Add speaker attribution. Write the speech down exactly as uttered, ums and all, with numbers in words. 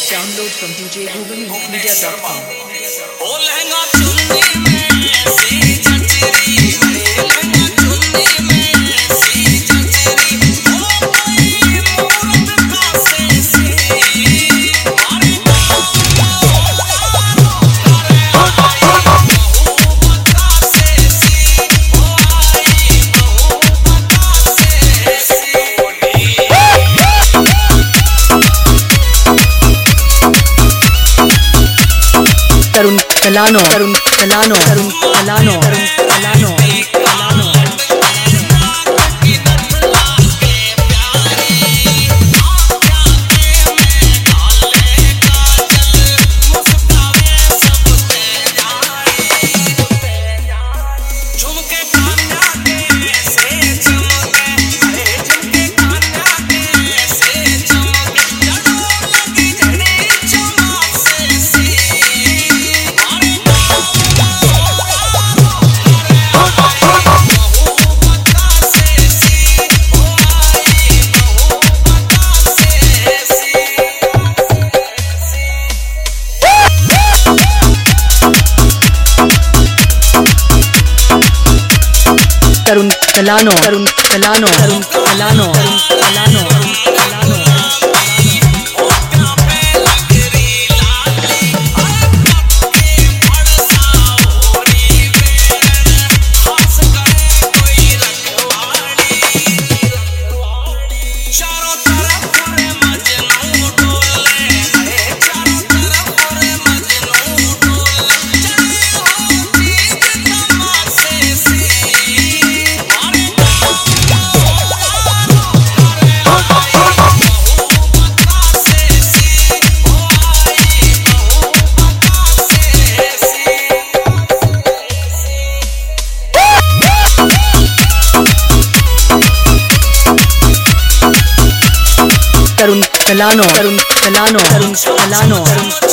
Speaker 1: Download from d j google media dot com.
Speaker 2: ओ लहंगा चुन्नी में ऐसी जचरी है, लहंगा चुन्नी में ऐसी जचरी, ओ कोई मूरत का सेसी, अरे
Speaker 1: Tarun Kalano, Tarun Kalano, Tarun Kalano, Tarun Kalano, Kalano. Tarun Kalano, Tarun Kalano, Tarun Kalano, Tarun Kalano, Kalano. Tarun Kalano, Tarun Kalano, Tarun Kalano, Tarun